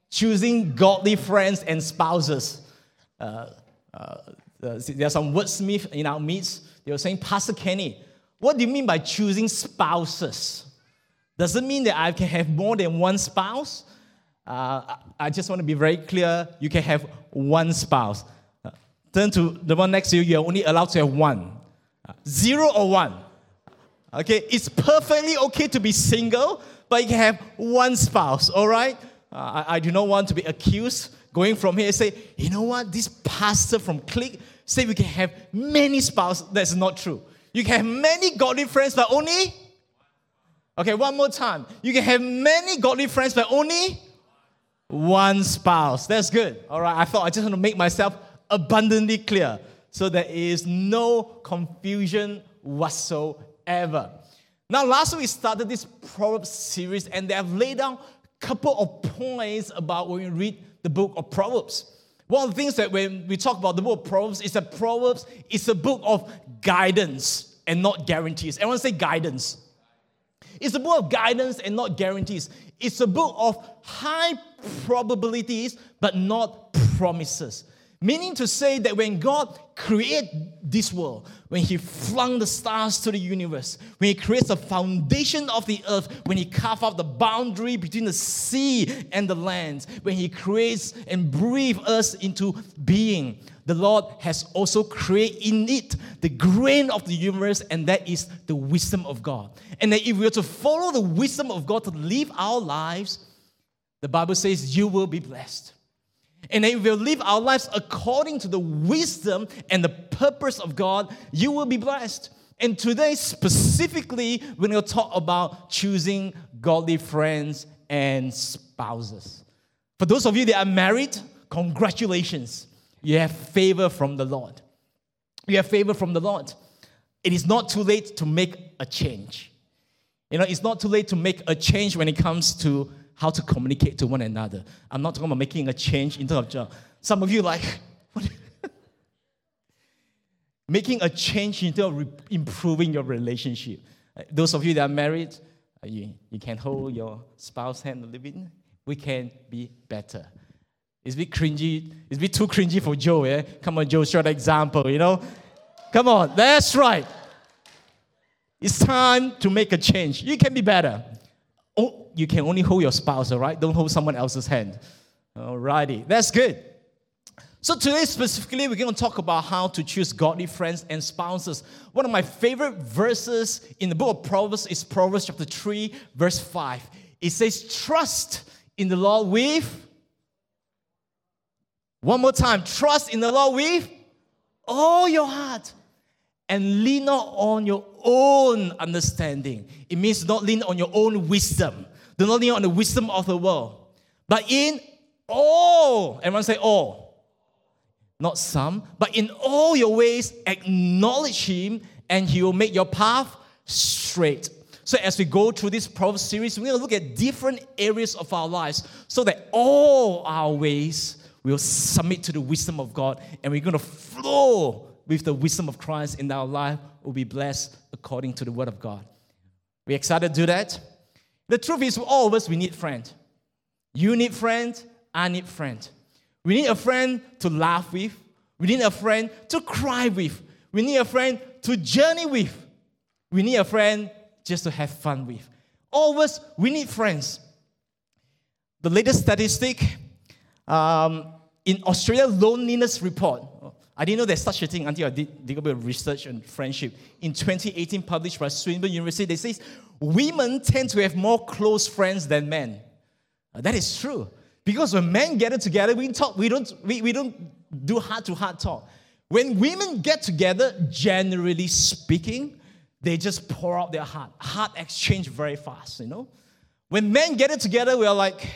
choosing godly friends and spouses. There are some wordsmiths in our midst. They were saying, Pastor Kenny, what do you mean by choosing spouses? Does it mean that I can have more than one spouse? I just want to be very clear. You can have one spouse. Turn to the one next to you. You're only allowed to have one. 0 or 1. Okay, it's perfectly okay to be single, but you can have one spouse, all right? I do not want to be accused going from here and say, you know what, this pastor from Click say we can have many spouses. That's not true. You can have many godly friends, but only... Okay, one more time. You can have many godly friends, but only one spouse. That's good. All right, I thought I just want to make myself abundantly clear so there is no confusion whatsoever. Now, last week we started this Proverbs series, and they have laid down a couple of points about when we read the book of Proverbs. One of the things that when we talk about the book of Proverbs is that Proverbs is a book of guidance and not guarantees. Everyone say guidance. It's a book of guidance and not guarantees. It's a book of high probabilities but not promises. Meaning to say that when God created this world, when He flung the stars to the universe, when He creates the foundation of the earth, when He carved out the boundary between the sea and the land, when He creates and breathes us into being, the Lord has also created in it the grain of the universe, and that is the wisdom of God. And that if we are to follow the wisdom of God to live our lives, the Bible says you will be blessed. And if we live our lives according to the wisdom and the purpose of God, you will be blessed. And today, specifically, we're going to talk about choosing godly friends and spouses. For those of you that are married, congratulations. You have favor from the Lord. You have favor from the Lord. It is not too late to make a change. You know, it's not too late to make a change when it comes to how to communicate to one another. I'm not talking about making a change in terms of job. Some of you like, what? Making a change in terms of improving your relationship. Those of you that are married, you can hold your spouse's hand a little bit. We can be better. It's a bit cringy. It's a bit too cringy for Joe, eh? Come on, Joe, show the example, you know? Come on, that's right. It's time to make a change. You can be better. Oh, you can only hold your spouse, all right? Don't hold someone else's hand. All righty, that's good. So today specifically, we're going to talk about how to choose godly friends and spouses. One of my favorite verses in the book of Proverbs is Proverbs chapter 3, verse 5. It says, trust in the Lord with... One more time, trust in the Lord with all your heart and lean not on your own understanding. It means not lean on your own wisdom. Do not lean on the wisdom of the world. But in all, everyone say all. Not some, but in all your ways, acknowledge Him and He will make your path straight. So as we go through this Proverbs series, we're going to look at different areas of our lives so that all our ways will submit to the wisdom of God, and we're going to flow with the wisdom of Christ in our life. We'll be blessed according to the Word of God. We excited to do that? The truth is, all of us, we need friends. You need friends. I need friends. We need a friend to laugh with. We need a friend to cry with. We need a friend to journey with. We need a friend just to have fun with. All of us, we need friends. The latest statistic in Australia Loneliness Report. I didn't know there's such a thing until I did a bit of research on friendship. In 2018, published by Swinburne University, they say women tend to have more close friends than men. That is true. Because when men gather together, we talk. We don't do heart-to-heart talk. When women get together, generally speaking, they just pour out their heart. Heart exchange very fast, you know. When men gather together, we are like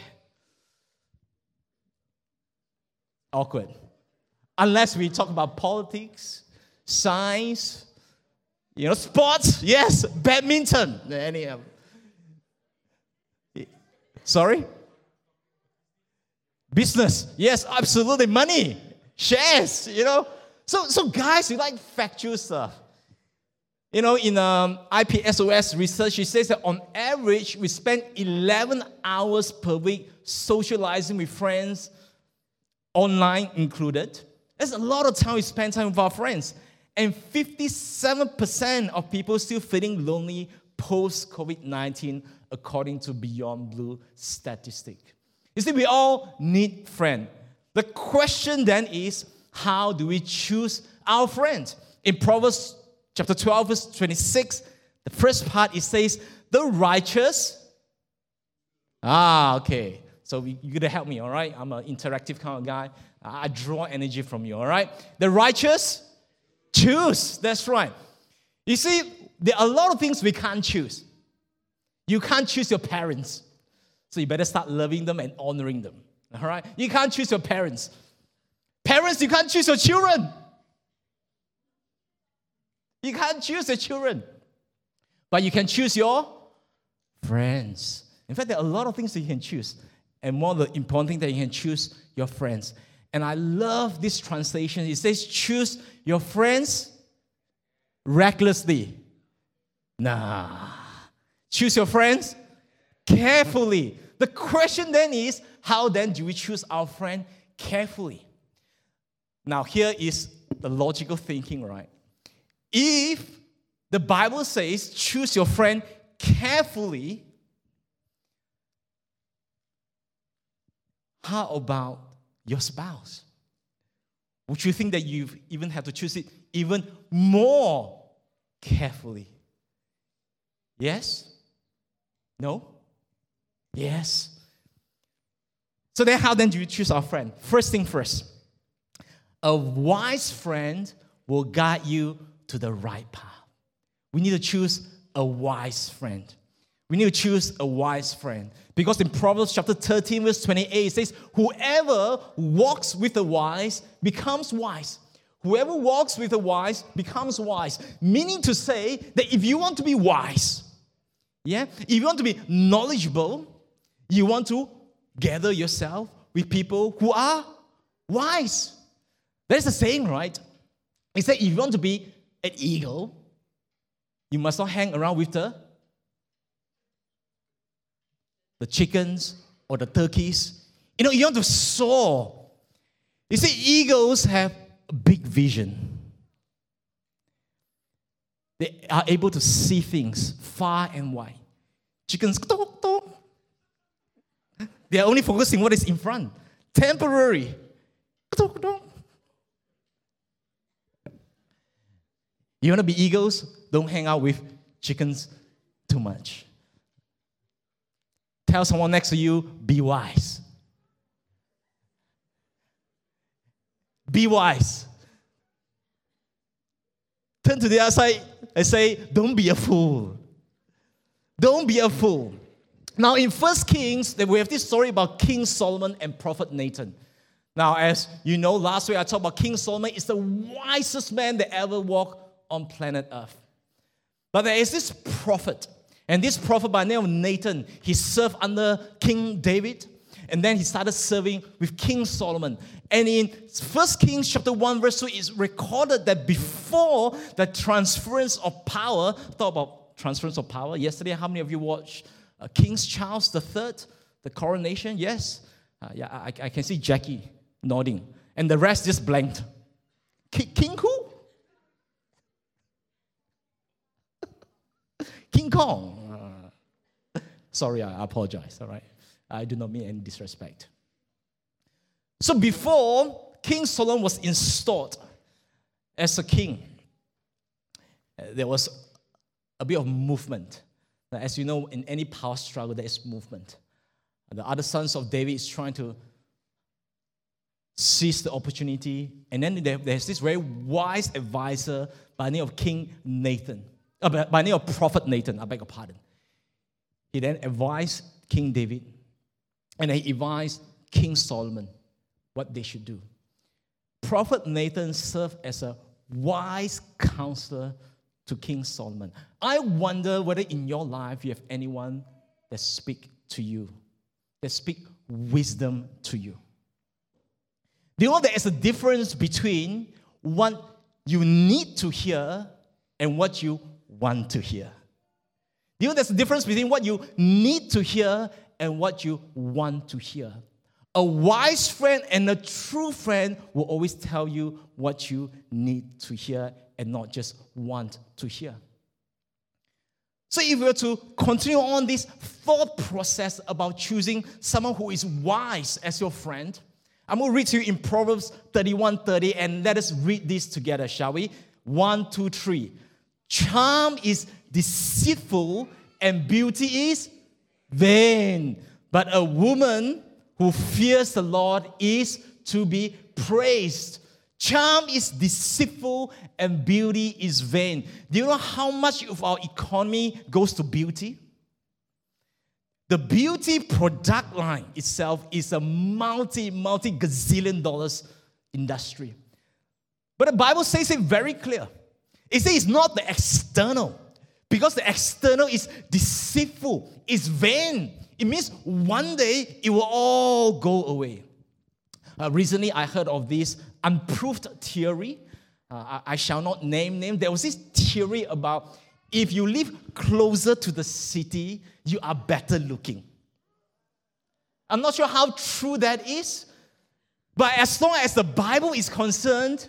awkward. Unless we talk about politics, science, you know, sports, yes, badminton. Sorry? Business, yes, absolutely. Money, shares, you know. So guys, we like factual stuff. In IPSOS research, it says that on average, we spend 11 hours per week socializing with friends, online included. That's a lot of time we spend time with our friends. And 57% of people still feeling lonely post-COVID-19, according to Beyond Blue statistic. You see, we all need friends. The question then is, how do we choose our friends? In Proverbs chapter 12, verse 26, the first part, it says, the righteous. Okay. So you're going to help me, all right? I'm an interactive kind of guy. I draw energy from you, all right? The righteous choose. That's right. You see, there are a lot of things we can't choose. You can't choose your parents. So you better start loving them and honoring them, all right? You can't choose your parents. Parents, you can't choose your children. You can't choose your children. But you can choose your friends. In fact, there are a lot of things that you can choose. And one of the important things that you can choose your friends. And I love this translation. It says, choose your friends recklessly. Nah. Choose your friends carefully. The question then is, how then do we choose our friend carefully? Now, here is the logical thinking, right? If the Bible says, choose your friend carefully, how about your spouse? Would you think that you even have to choose it even more carefully? Yes? No? Yes? So then how then do you choose our friend? First thing first, a wise friend will guide you to the right path. We need to choose a wise friend. We need to choose a wise friend. Because in Proverbs chapter 13, verse 28, it says, whoever walks with the wise becomes wise. Whoever walks with the wise becomes wise. Meaning to say that if you want to be wise, if you want to be knowledgeable, you want to gather yourself with people who are wise. That's the saying, right? It said if you want to be an eagle, you must not hang around with the chickens or the turkeys. You want to soar. You see, eagles have a big vision. They are able to see things far and wide. Chickens, they are only focusing what is in front. Temporary. You want to be eagles? Don't hang out with chickens too much. Tell someone next to you, be wise. Be wise. Turn to the other side and say, don't be a fool. Don't be a fool. Now in 1 Kings, we have this story about King Solomon and Prophet Nathan. Now, as you know, last week I talked about King Solomon is the wisest man that ever walked on planet Earth. But there is this prophet, and this prophet by the name of Nathan, he served under King David, and then he started serving with King Solomon. And in 1 Kings chapter 1, verse 2, it's recorded that before the transference of power, talk about transference of power. Yesterday, how many of you watched King Charles III, the coronation? Yes? I can see Jackie nodding. And the rest just blanked. King who? King Kong. Sorry, I apologize, all right? I do not mean any disrespect. So before King Solomon was installed as a king, there was a bit of movement. Now, as you know, in any power struggle, there is movement. The other sons of David is trying to seize the opportunity. And then there's this very wise advisor by the name of King Nathan. By the name of Prophet Nathan, I beg your pardon. He then advised King David, and he advised King Solomon what they should do. Prophet Nathan served as a wise counselor to King Solomon. I wonder whether in your life you have anyone that speak to you, that speak wisdom to you. Do you know there is a difference between what you need to hear and what you want to hear. You know, there's a difference between what you need to hear and what you want to hear. A wise friend and a true friend will always tell you what you need to hear and not just want to hear. So if we were to continue on this thought process about choosing someone who is wise as your friend, I'm going to read to you in Proverbs 31:30, and let us read this together, shall we? 1, 2, 3. Charm is deceitful and beauty is vain, but a woman who fears the Lord is to be praised. Charm is deceitful and beauty is vain. Do you know how much of our economy goes to beauty? The beauty product line itself is a multi-gazillion dollars industry. But the Bible says it very clear. It says it's not the external, because the external is deceitful, it's vain. It means one day it will all go away. Recently, I heard of this unproved theory. I shall not name. There was this theory about if you live closer to the city, you are better looking. I'm not sure how true that is, but as long as the Bible is concerned,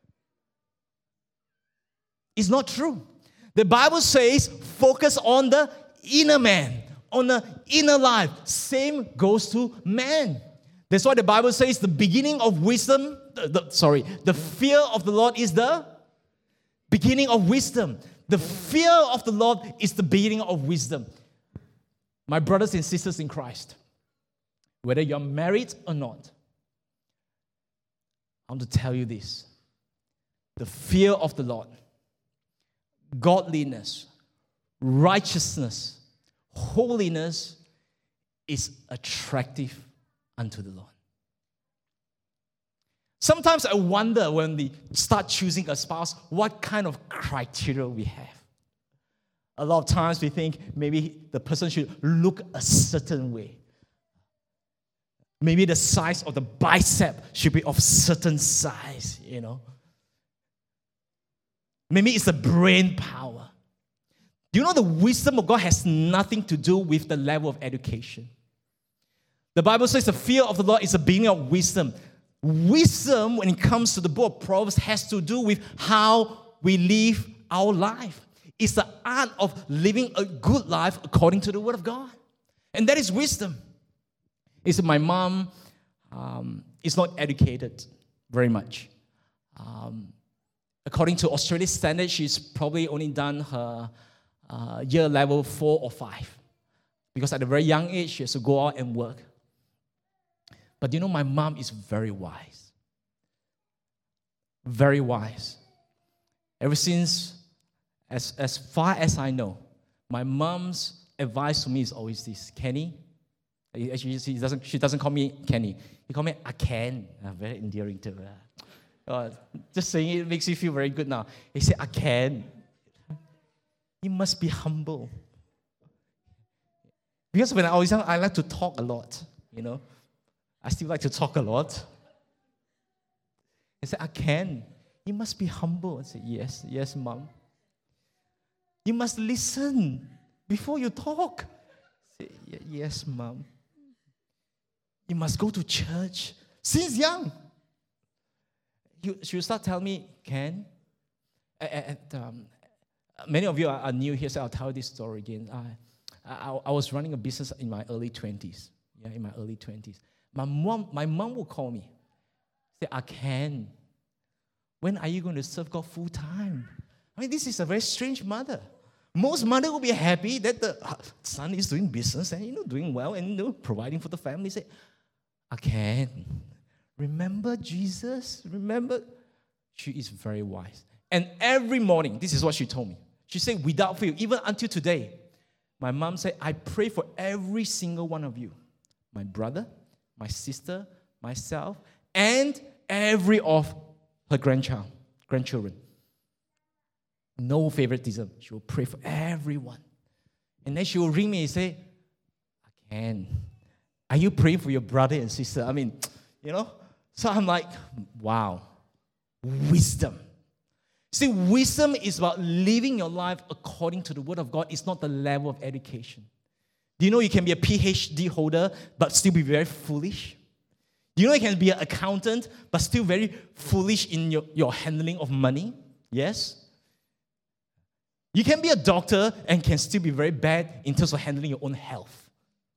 it's not true. The Bible says focus on the inner man, on the inner life. Same goes to man. That's why the Bible says the beginning of wisdom, the fear of the Lord is the beginning of wisdom. The fear of the Lord is the beginning of wisdom. My brothers and sisters in Christ, whether you're married or not, I want to tell you this. The fear of the Lord, godliness, righteousness, holiness is attractive unto the Lord. Sometimes I wonder when we start choosing a spouse, what kind of criteria we have. A lot of times we think maybe the person should look a certain way. Maybe the size of the bicep should be of certain size, you know. Maybe it's the brain power. Do you know the wisdom of God has nothing to do with the level of education? The Bible says the fear of the Lord is the beginning of wisdom. Wisdom, when it comes to the book of Proverbs, has to do with how we live our life. It's the art of living a good life according to the Word of God. And that is wisdom. It's my mom is not educated very much. According to Australian standards, she's probably only done her year level 4 or 5. Because at a very young age, she has to go out and work. But you know, my mom is very wise. Very wise. Ever since, as far as I know, my mom's advice to me is always this: Kenny. Actually, she doesn't call me Kenny. She calls me Aken. Very endearing to her. Just saying it makes you feel very good now. He said, Aken, you must be humble. Because when I was young, I like to talk a lot, you know. I still like to talk a lot. He said, Aken, you must be humble. I said, yes, Mom. You must listen before you talk. I said, yes, Mom. You must go to church since young. She would start telling me, Ken, many of you are new here, so I'll tell you this story again. I was running a business in my early 20s. Yeah, in my early 20s. My mom would call me. Say, Ken, when are you going to serve God full time? I mean, this is a very strange mother. Most mothers will be happy that the son is doing business and, doing well and, providing for the family. Say, Ken, remember Jesus? Remember? She is very wise. And every morning, this is what she told me. She said, without fail, even until today, my mom said, I pray for every single one of you. My brother, my sister, myself, and every of her grandchildren. No favoritism. She will pray for everyone. And then she will ring me and say, Ken, are you praying for your brother and sister? I mean, So I'm like, wow, wisdom. See, wisdom is about living your life according to the Word of God. It's not the level of education. Do you know you can be a PhD holder but still be very foolish? Do you know you can be an accountant but still very foolish in your handling of money? Yes? You can be a doctor and can still be very bad in terms of handling your own health.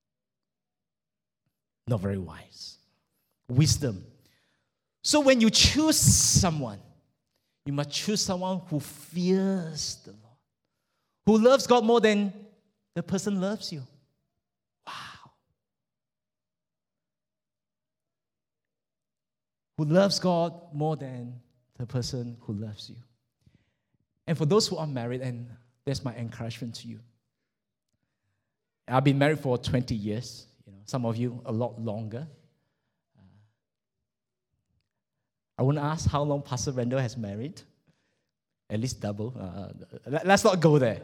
Not very wise. Wisdom. So when you choose someone, you must choose someone who fears the Lord, who loves God more than the person loves you. Wow. Who loves God more than the person who loves you. And for those who are married, and that's my encouragement to you. I've been married for 20 years. Some of you a lot longer. I won't ask how long Pastor Randall has married. At least double. Let's not go there.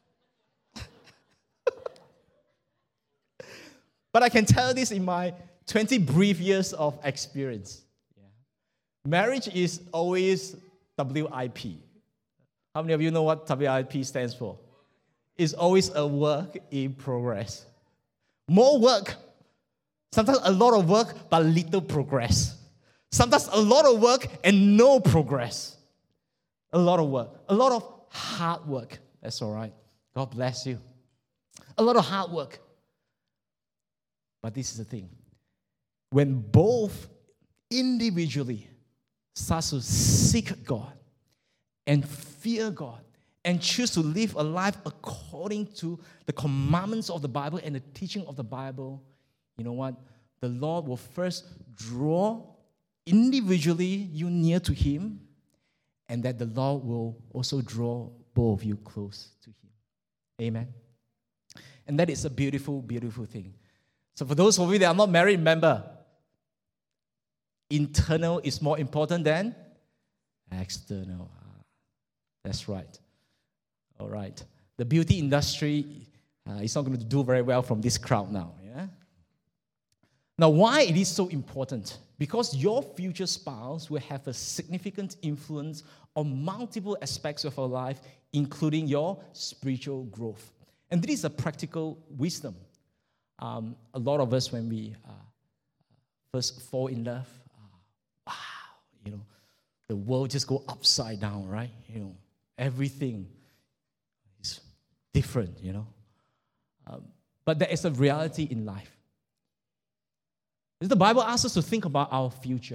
But I can tell this in my 20 brief years of experience. Marriage is always WIP. How many of you know what WIP stands for? It's always a work in progress. More work. Sometimes a lot of work, but little progress. Sometimes a lot of work and no progress. A lot of work. A lot of hard work. That's all right. God bless you. A lot of hard work. But this is the thing. When both individually start to seek God and fear God and choose to live a life according to the commandments of the Bible and the teaching of the Bible, you know what? The Lord will first draw individually you near to Him, and that the Lord will also draw both of you close to Him. Amen. And that is a beautiful, beautiful thing. So for those of you that are not married, remember, internal is more important than external. That's right. All right. The beauty industry is not going to do very well from this crowd now. Yeah. Now, why it is so important? Because your future spouse will have a significant influence on multiple aspects of our life, including your spiritual growth. And this is a practical wisdom. A lot of us, when we first fall in love, wow, the world just go upside down, right? Everything is different, But there is a reality in life. The Bible asks us to think about our future.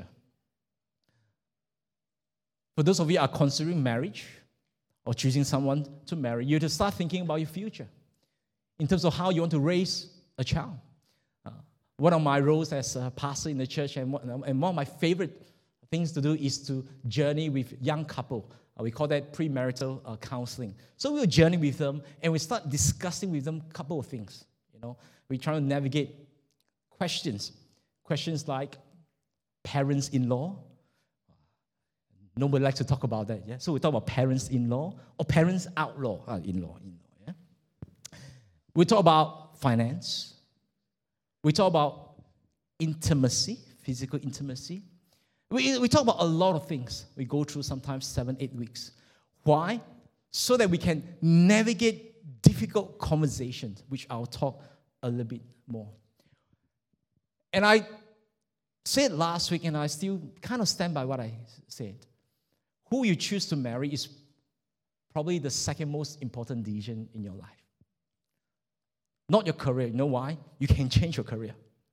For those of you who are considering marriage or choosing someone to marry, you have to start thinking about your future in terms of how you want to raise a child. One of my roles as a pastor in the church and one of my favorite things to do is to journey with young couple. We call that premarital counseling. So we'll journey with them and we start discussing with them a couple of things. We try to navigate questions like parents-in-law. Nobody likes to talk about that. Yeah? So we talk about parents-in-law or parents-outlaw. In-law. Yeah? We talk about finance. We talk about intimacy, physical intimacy. We talk about a lot of things. We go through sometimes 7-8 weeks. Why? So that we can navigate difficult conversations, which I'll talk a little bit more. And I said last week, and I still kind of stand by what I said. Who you choose to marry is probably the second most important decision in your life. Not your career. You know why? You can change your career.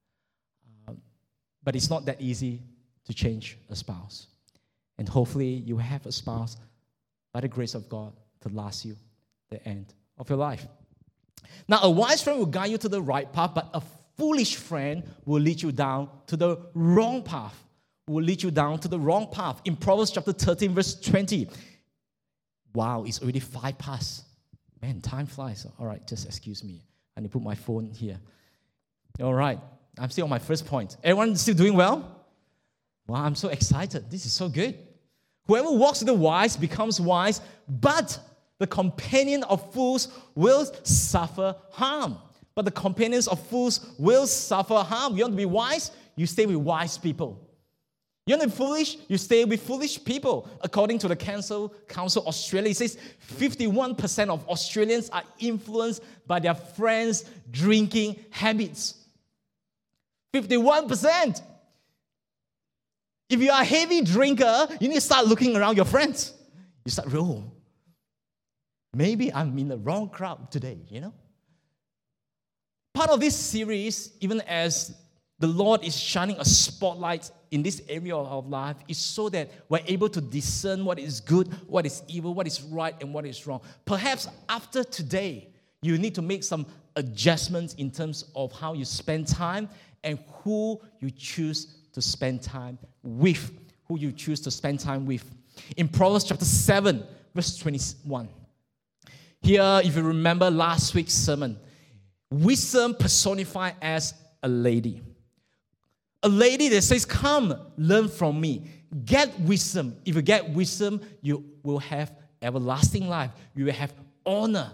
But it's not that easy to change a spouse. And hopefully you have a spouse, by the grace of God, to last you the end of your life. Now, a wise friend will guide you to the right path, but a foolish friend will lead you down to the wrong path. In Proverbs chapter 13, verse 20. Wow, it's already 5 past. Man, time flies. All right, just excuse me. I need to put my phone here. All right, I'm still on my first point. Everyone still doing well? Wow, I'm so excited. This is so good. Whoever walks with the wise becomes wise, but the companion of fools will suffer harm. But the companions of fools will suffer harm. You want to be wise? You stay with wise people. You want to be foolish? You stay with foolish people. According to the Council Australia, it says 51% of Australians are influenced by their friends' drinking habits. 51%. If you are a heavy drinker, you need to start looking around your friends. You start, maybe I'm in the wrong crowd today, Part of this series, even as the Lord is shining a spotlight in this area of life, is so that we're able to discern what is good, what is evil, what is right, and what is wrong. Perhaps after today, you need to make some adjustments in terms of how you spend time and who you choose to spend time with. Who you choose to spend time with. In Proverbs chapter 7, verse 21. Here, if you remember last week's sermon, wisdom personified as a lady. A lady that says, come, learn from me. Get wisdom. If you get wisdom, you will have everlasting life. You will have honor.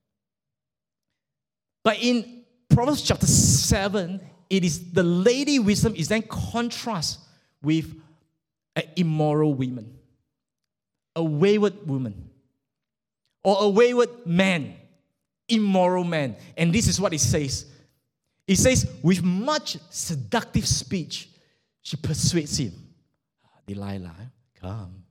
But in Proverbs chapter 7, it is the lady wisdom is then contrast with an immoral woman, a wayward woman, or a wayward man, immoral man. And this is what it says. It says, with much seductive speech, she persuades him. Delilah, come.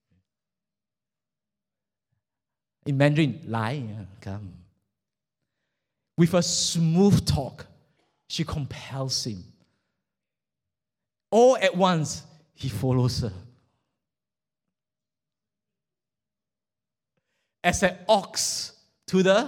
In Mandarin, lie, come. With a smooth talk, she compels him. All at once, he follows her. As an ox to the...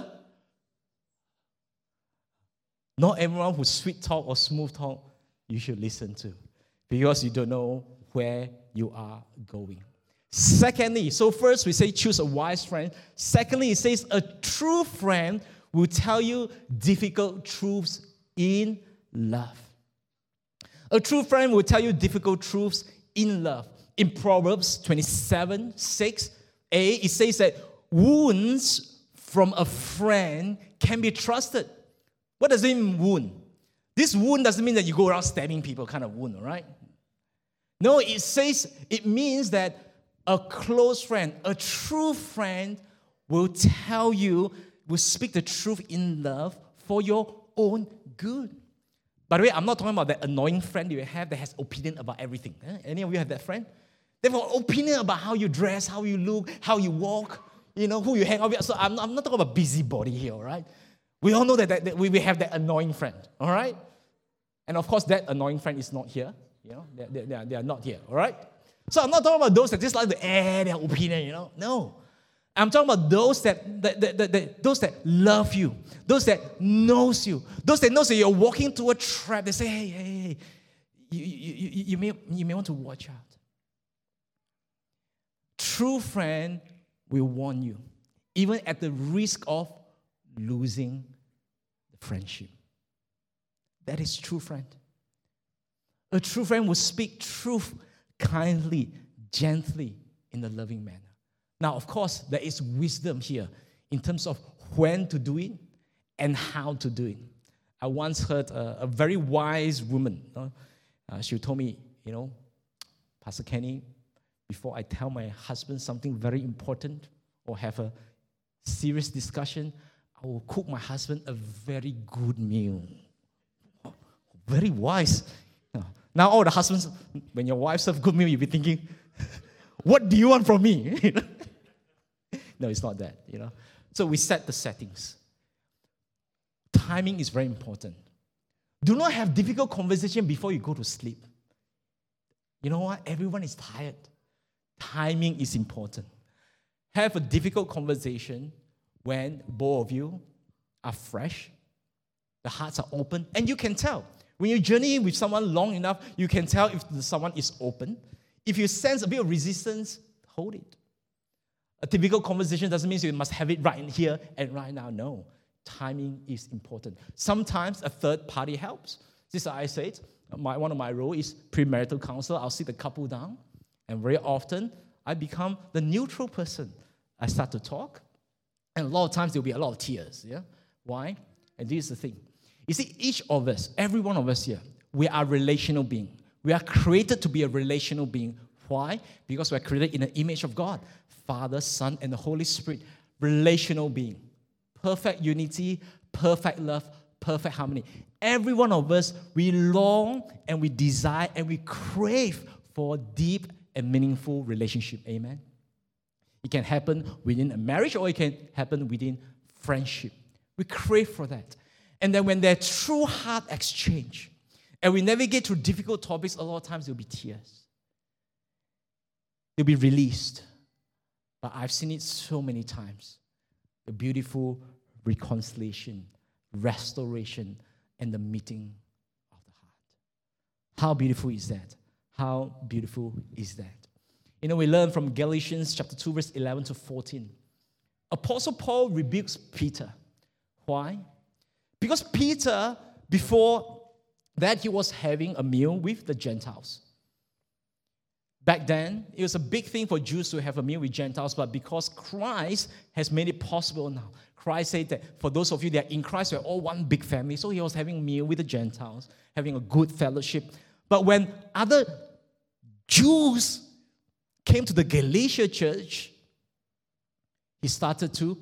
Not everyone who sweet talk or smooth talk you should listen to, because you don't know where you are going. Secondly, so first we say choose a wise friend. Secondly, it says a true friend will tell you difficult truths in love. A true friend will tell you difficult truths in love. In Proverbs 27:6a, it says that wounds from a friend can be trusted. What does it mean, wound? This wound doesn't mean that you go around stabbing people kind of wound, all right? No, it means that a close friend, a true friend will tell you, will speak the truth in love for your own good. By the way, I'm not talking about that annoying friend you have that has opinion about everything. Any of you have that friend? They have an opinion about how you dress, how you look, how you walk, who you hang out with. So I'm not talking about busybody here, all right? We all know that we have that annoying friend, all right? And of course, that annoying friend is not here. They are not here, all right? So I'm not talking about those that just like to air their opinion, No. I'm talking about those that love you, those that knows you, those that knows that you're walking to a trap. They say, hey, you may want to watch out. True friend will warn you, even at the risk of losing the friendship. That is true friend. A true friend will speak truth kindly, gently, in a loving manner. Now, of course, there is wisdom here in terms of when to do it and how to do it. I once heard a very wise woman. She told me, Pastor Kenny, before I tell my husband something very important or have a serious discussion, I will cook my husband a very good meal. Very wise. Now all the husbands, when your wife serves good meal, you'll be thinking, what do you want from me? No, it's not that, So we set the settings. Timing is very important. Do not have difficult conversation before you go to sleep. You know what? Everyone is tired. Timing is important. Have a difficult conversation when both of you are fresh, the hearts are open, and you can tell. When you journey with someone long enough, you can tell if someone is open. If you sense a bit of resistance, hold it. A typical conversation doesn't mean you must have it right in here and right now. No, timing is important. Sometimes a third party helps. This is what I said. One of my roles is premarital counselor. I'll sit the couple down, and very often I become the neutral person. I start to talk, and a lot of times there will be a lot of tears. Yeah, why? And this is the thing. You see, each of us, every one of us here, we are relational beings. We are created to be a relational being. Why? Because we are created in the image of God. Father, Son, and the Holy Spirit. Relational being. Perfect unity, perfect love, perfect harmony. Every one of us, we long and we desire and we crave for deep and meaningful relationship. Amen? It can happen within a marriage or it can happen within friendship. We crave for that. And then when there's true heart exchange, and we navigate through difficult topics, a lot of times there'll be tears. They'll be released. But I've seen it so many times. The beautiful reconciliation, restoration, and the meeting of the heart. How beautiful is that? How beautiful is that? You know, we learn from Galatians chapter 2, verse 11 to 14. Apostle Paul rebukes Peter. Why? Because Peter, before that, he was having a meal with the Gentiles. Back then, it was a big thing for Jews to have a meal with Gentiles, but because Christ has made it possible now, Christ said that for those of you that are in Christ, we're all one big family. So he was having a meal with the Gentiles, having a good fellowship. But when other Jews came to the Galatia church, he started to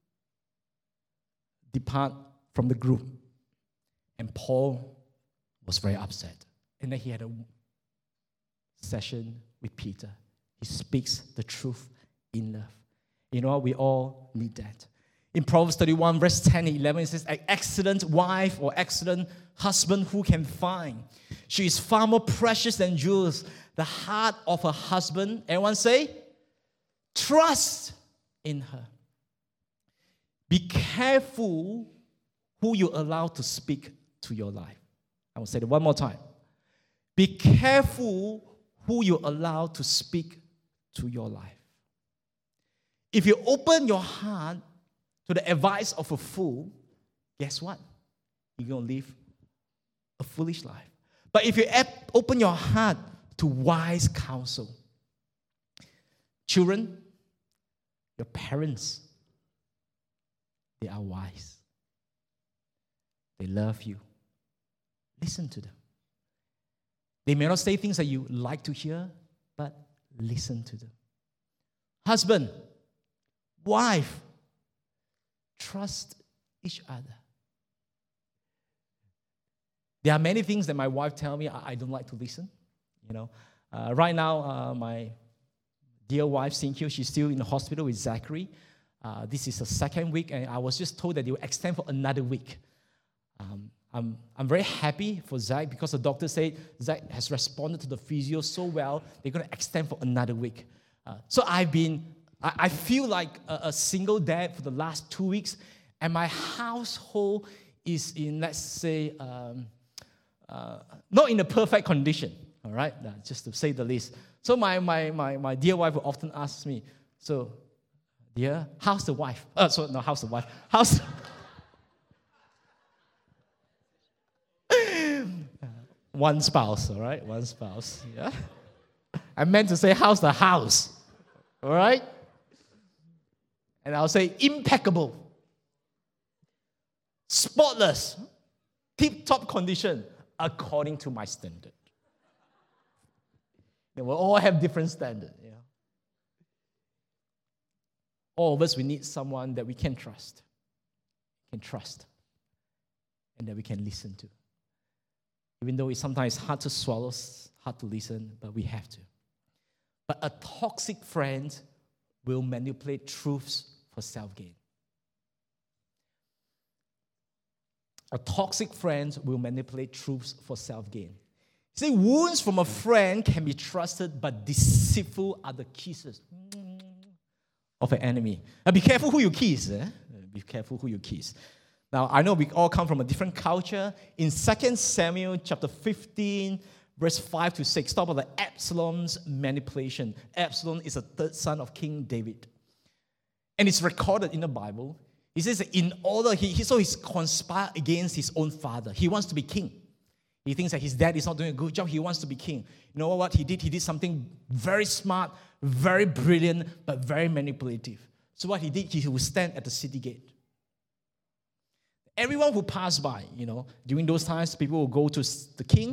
depart from the group. And Paul was very upset. And then he had a session with Peter. He speaks the truth in love. You know what? We all need that. In Proverbs 31, verse 10 and 11, it says, an excellent wife or excellent husband who can find. She is far more precious than jewels. The heart of her husband, everyone say, trust in her. Be careful who you allow to speak to your life. I will say it one more time. Be careful who you allow to speak to your life. If you open your heart to the advice of a fool, guess what? You're going to live a foolish life. But if you open your heart to wise counsel, children, your parents, they are wise. They love you. Listen to them. They may not say things that you like to hear, but listen to them. Husband, wife, trust each other. There are many things that my wife tells me I don't like to listen. You know, right now, my dear wife, Cynthia, she's still in the hospital with Zachary. This is the second week, and I was just told that they will extend for another week. I'm very happy for Zach because the doctor said Zach has responded to the physio so well, they're going to extend for another week. So I feel like a single dad for the last 2 weeks, and my household is in, let's say, not in a perfect condition, all right? Just to say the least. So my dear wife will often ask me, so, dear, how's the wife? How's the wife? How's... One spouse, all right? One spouse, yeah? I meant to say, how's the house? All right? And I'll say, impeccable, spotless, tip-top condition, according to my standard. We'll all have different standards, yeah? All of us, we need someone that we can trust, and that we can listen to. Even though it's sometimes hard to swallow, hard to listen, but we have to. But a toxic friend will manipulate truths for self-gain. A toxic friend will manipulate truths for self-gain. See, wounds from a friend can be trusted, but deceitful are the kisses of an enemy. Now, be careful who you kiss. Be careful who you kiss. Now, I know we all come from a different culture. In 2 Samuel chapter 15, verse 5 to 6, talk about the Absalom's manipulation. Absalom is the third son of King David. And it's recorded in the Bible. He says that in order, he's conspired against his own father. He wants to be king. He thinks that his dad is not doing a good job. He wants to be king. You know what he did? He did something very smart, very brilliant, but very manipulative. So what he did, he would stand at the city gate. Everyone who passed by, during those times, people will go to the king,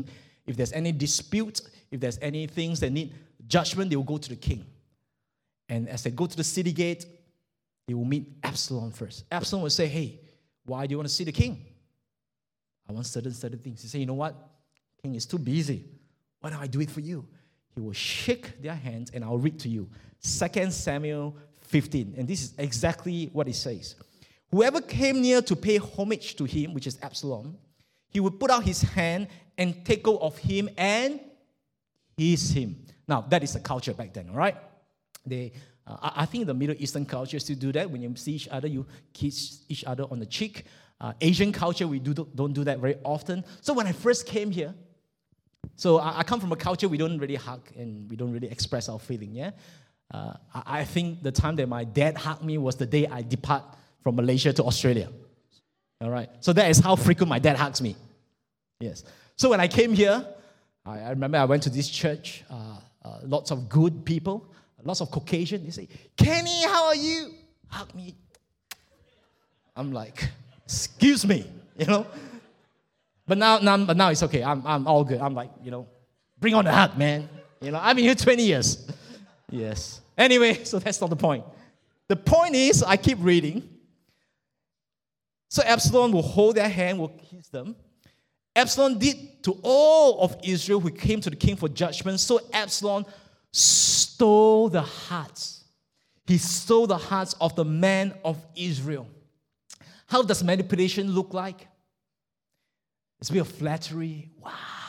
If there's any dispute, if there's any things that need judgment, they will go to the king. And as they go to the city gate, they will meet Absalom first. Absalom will say, hey, why do you want to see the king? I want certain things. He say, you know what? King is too busy. Why don't I do it for you? He will shake their hands, and I'll read to you. 2 Samuel 15. And this is exactly what it says. Whoever came near to pay homage to him, which is Absalom, he would put out his hand and take hold of him and kiss him. Now, that is the culture back then, all right? I think the Middle Eastern culture still do that. When you see each other, you kiss each other on the cheek. Asian culture, we don't do that very often. So when I first came here, so I come from a culture we don't really hug and we don't really express our feeling, yeah? I think the time that my dad hugged me was the day I depart from Malaysia to Australia. All right? So that is how frequent my dad hugs me. Yes. So when I came here, I remember I went to this church, lots of good people, lots of Caucasian. They say, Kenny, how are you? Hug me. I'm like, excuse me, you know? But now it's okay. I'm all good. I'm like, bring on the hug, man. I've been here 20 years. Yes. Anyway, so that's not the point. The point is, I keep reading. So Absalom will hold their hand, will kiss them. Absalom did to all of Israel who came to the king for judgment. So Absalom stole the hearts. He stole the hearts of the men of Israel. How does manipulation look like? It's a bit of flattery. Wow,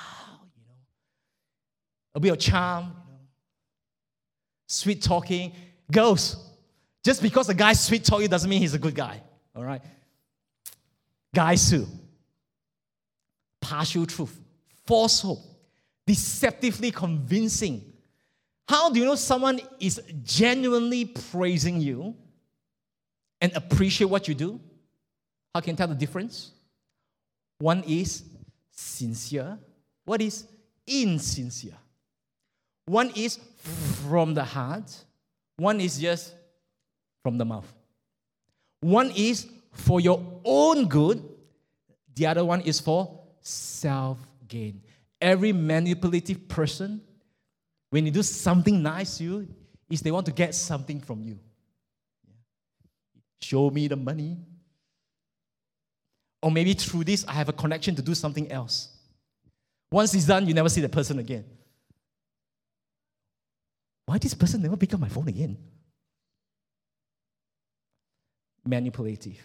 a bit of charm, sweet talking. Girls, just because a guy's sweet talking doesn't mean he's a good guy. All right? Guys too. Partial truth, false hope, deceptively convincing. How do you know someone is genuinely praising you and appreciate what you do? How can you tell the difference? One is sincere. What is insincere? One is from the heart. One is just from the mouth. One is for your own good. The other one is for self-gain. Every manipulative person, when you do something nice to you, is they want to get something from you. Show me the money. Or maybe through this, I have a connection to do something else. Once it's done, you never see the person again. Why this person never pick up my phone again? Manipulative.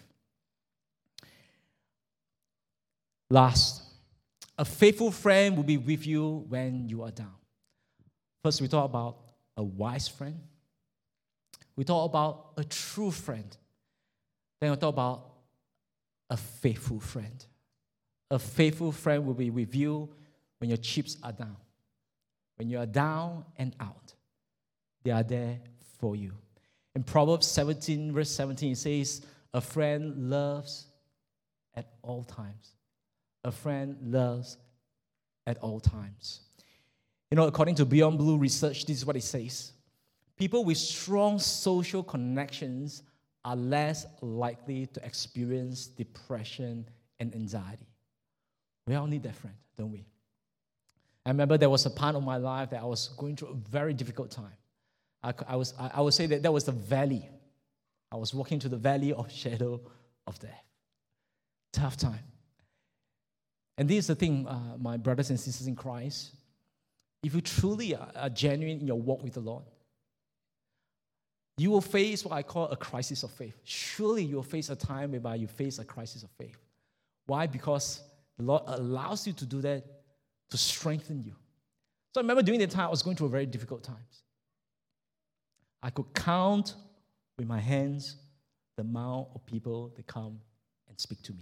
Last, a faithful friend will be with you when you are down. First, we talk about a wise friend. We talk about a true friend. Then we talk about a faithful friend. A faithful friend will be with you when your chips are down. When you are down and out, they are there for you. In Proverbs 17, verse 17, it says, a friend loves at all times. A friend loves at all times. According to Beyond Blue research, this is what it says. People with strong social connections are less likely to experience depression and anxiety. We all need that friend, don't we? I remember there was a part of my life that I was going through a very difficult time. I would say that was the valley. I was walking through the valley of shadow of death. Tough time. And this is the thing, my brothers and sisters in Christ. If you truly are genuine in your walk with the Lord, you will face what I call a crisis of faith. Surely you will face a time whereby you face a crisis of faith. Why? Because the Lord allows you to do that to strengthen you. So I remember during that time, I was going through a very difficult times. I could count with my hands the amount of people that come and speak to me.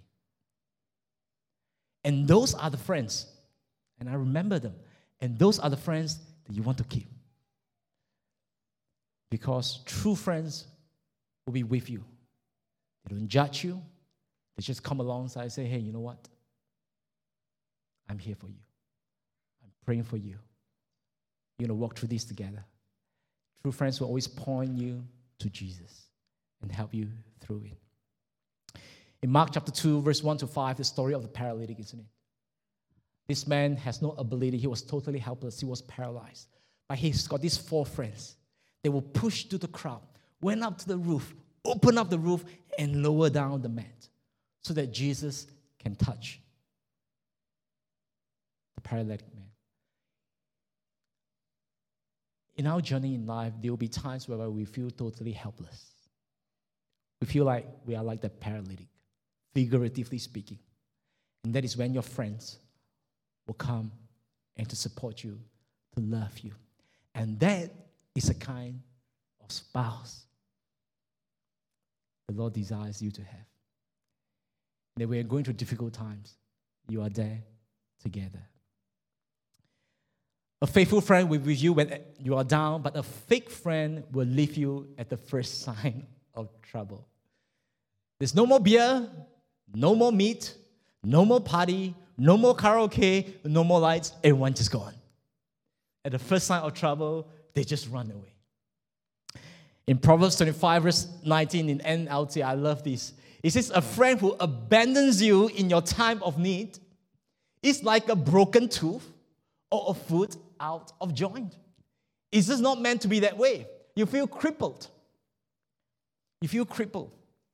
And those are the friends, and I remember them, and those are the friends that you want to keep. Because true friends will be with you. They don't judge you. They just come alongside and say, hey, you know what? I'm here for you. I'm praying for you. You're going to walk through this together. True friends will always point you to Jesus and help you through it. In Mark chapter 2, verse 1 to 5, the story of the paralytic, isn't it? This man has no ability. He was totally helpless. He was paralyzed. But he's got these 4 friends. They were pushed to the crowd, went up to the roof, opened up the roof, and lowered down the mat so that Jesus can touch the paralytic man. In our journey in life, there will be times where we feel totally helpless. We feel like we are like the paralytic, figuratively speaking. And that is when your friends will come and to support you, to love you. And that is a kind of spouse the Lord desires you to have. That when you're going through difficult times, you are there together. A faithful friend will be with you when you are down, but a fake friend will leave you at the first sign of trouble. There's no more beer, no more meat, no more party, no more karaoke, no more lights. Everyone just gone. At the first sign of trouble, they just run away. In Proverbs 25, verse 19 in NLT, I love this. It says, a friend who abandons you in your time of need is like a broken tooth or a foot out of joint. It's just not meant to be that way. You feel crippled. You feel crippled.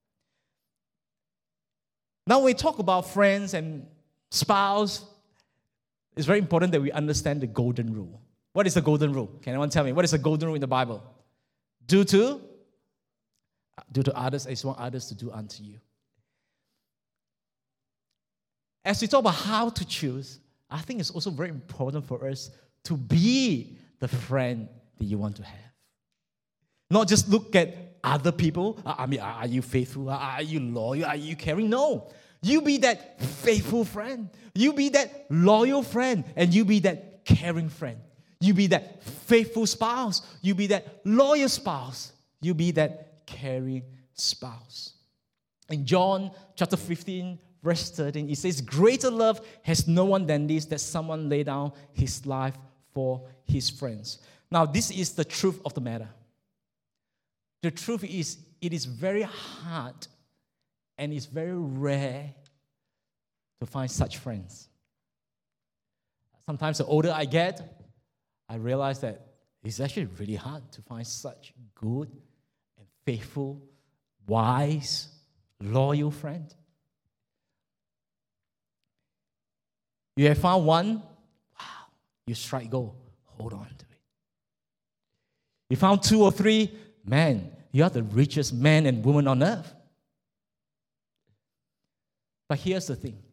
Now, when we talk about friends and spouse, it's very important that we understand the golden rule. What is the golden rule? Can anyone tell me? What is the golden rule in the Bible? Do to others as you want others to do unto you. As we talk about how to choose, I think it's also very important for us to be the friend that you want to have. Not just look at other people. Are you faithful? Are you loyal? Are you caring? No. You be that faithful friend. You be that loyal friend. And you be that caring friend. You be that faithful spouse. You be that loyal spouse. You be that caring spouse. In John chapter 15, verse 13, it says, greater love has no one than this, that someone lay down his life for his friends. Now, this is the truth of the matter. The truth is, it is very hard and it's very rare to find such friends. Sometimes the older I get, I realize that it's actually really hard to find such good and faithful, wise, loyal friend. You have found one, wow, you strike gold, hold on to it. You found 2 or 3, man, you are the richest man and woman on earth. But here's the thing.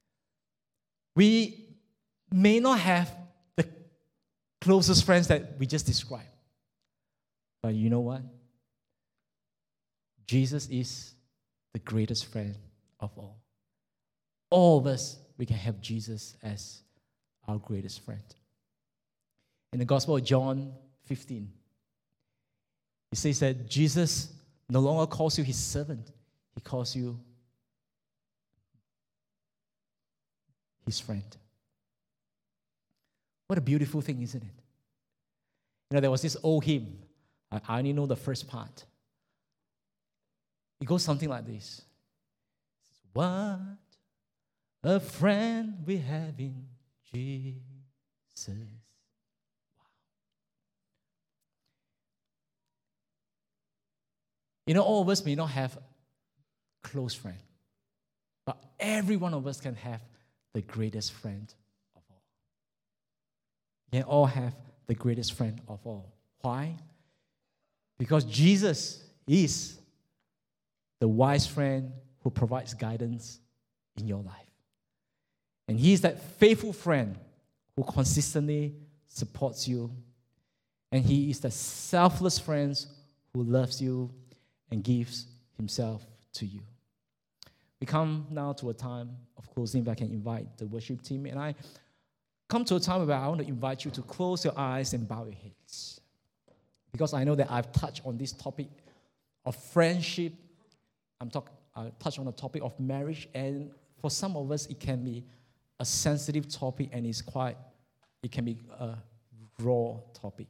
We may not have the closest friends that we just described. But you know what? Jesus is the greatest friend of all. All of us, we can have Jesus as our greatest friend. In the Gospel of John 15, it says that Jesus no longer calls you his servant. He calls you his friend. What a beautiful thing, isn't it? You know, there was this old hymn. I only know the first part. It goes something like this. What a friend we have in Jesus. Wow. You know, all of us may not have a close friend, but every one of us can have the greatest friend of all. We can all have the greatest friend of all. Why? Because Jesus is the wise friend who provides guidance in your life. And he is that faithful friend who consistently supports you. And he is the selfless friend who loves you and gives himself to you. We come now to a time of closing. If I can invite the worship team. And I come to a time where I want to invite you to close your eyes and bow your heads. Because I know that I've touched on this topic of friendship. I touched on the topic of marriage. And for some of us, it can be a sensitive topic, and it can be a raw topic.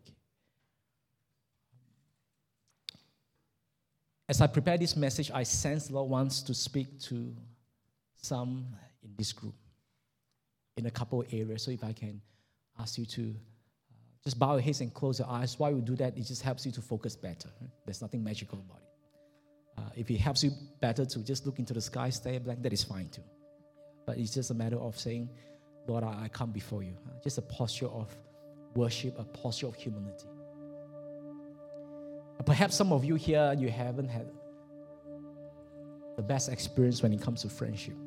As I prepare this message, I sense the Lord wants to speak to some in this group. in a couple of areas. So if I can ask you to just bow your heads and close your eyes. Why we do that, it just helps you to focus better. There's nothing magical about it. If it helps you better to just look into the sky, stay blank, that is fine too. But it's just a matter of saying, Lord, I come before you. Just a posture of worship, a posture of humility. Perhaps some of you here, you haven't had the best experience when it comes to friendship.